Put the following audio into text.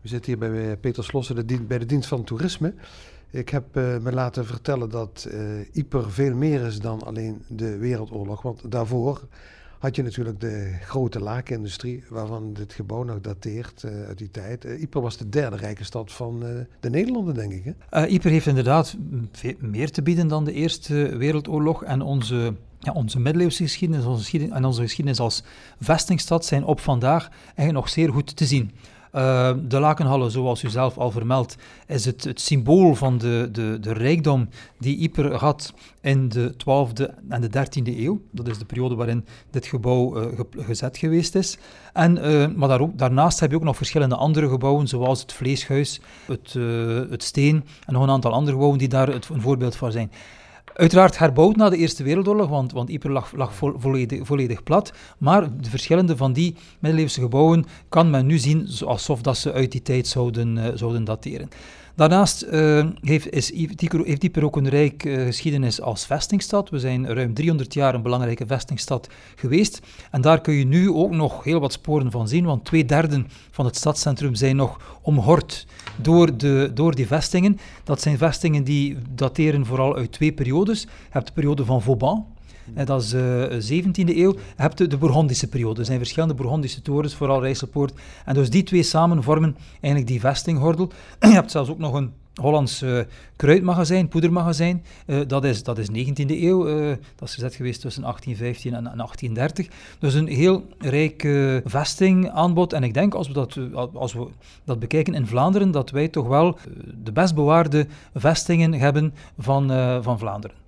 We zitten hier bij Peter Slossen bij de dienst van toerisme. Ik heb me laten vertellen dat Yper veel meer is dan alleen de Wereldoorlog. Want daarvoor had je natuurlijk de grote lakenindustrie, waarvan dit gebouw nog dateert uit die tijd. Yper was de derde rijke stad van de Nederlanden, denk ik. Hè? Yper heeft inderdaad meer te bieden dan de Eerste Wereldoorlog. En onze middeleeuwse geschiedenis en onze geschiedenis als vestingstad zijn op vandaag eigenlijk nog zeer goed te zien. De lakenhallen, zoals u zelf al vermeldt, is het symbool van de rijkdom die Yper had in de 12e en de 13e eeuw. Dat is de periode waarin dit gebouw gezet geweest is. Maar daarnaast heb je ook nog verschillende andere gebouwen, zoals het Vleeshuis, het Steen en nog een aantal andere gebouwen die daar een voorbeeld van zijn. Uiteraard herbouwd na de Eerste Wereldoorlog, want Yper lag volledig plat. Maar de verschillende van die middeleeuwse gebouwen kan men nu zien alsof dat ze uit die tijd zouden dateren. Daarnaast heeft Yper ook een rijk geschiedenis als vestingstad. We zijn ruim 300 jaar een belangrijke vestingstad geweest. En daar kun je nu ook nog heel wat sporen van zien, want 2/3 van het stadscentrum zijn nog omhord door die vestingen. Dat zijn vestingen die dateren vooral uit 2 periodes. Je hebt de periode van Vauban. Dat is 17e eeuw. Je hebt de Bourgondische periode. Er zijn verschillende Bourgondische torens, vooral Rijsselpoort. En dus die 2 samen vormen eigenlijk die vestinggordel. Je hebt zelfs ook nog een Hollands kruidmagazijn, poedermagazijn. Dat is 19e eeuw. Dat is gezet geweest tussen 1815 en 1830. Dus een heel rijk vestingaanbod. En ik denk, als we dat bekijken in Vlaanderen, dat wij toch wel de best bewaarde vestingen hebben van Vlaanderen.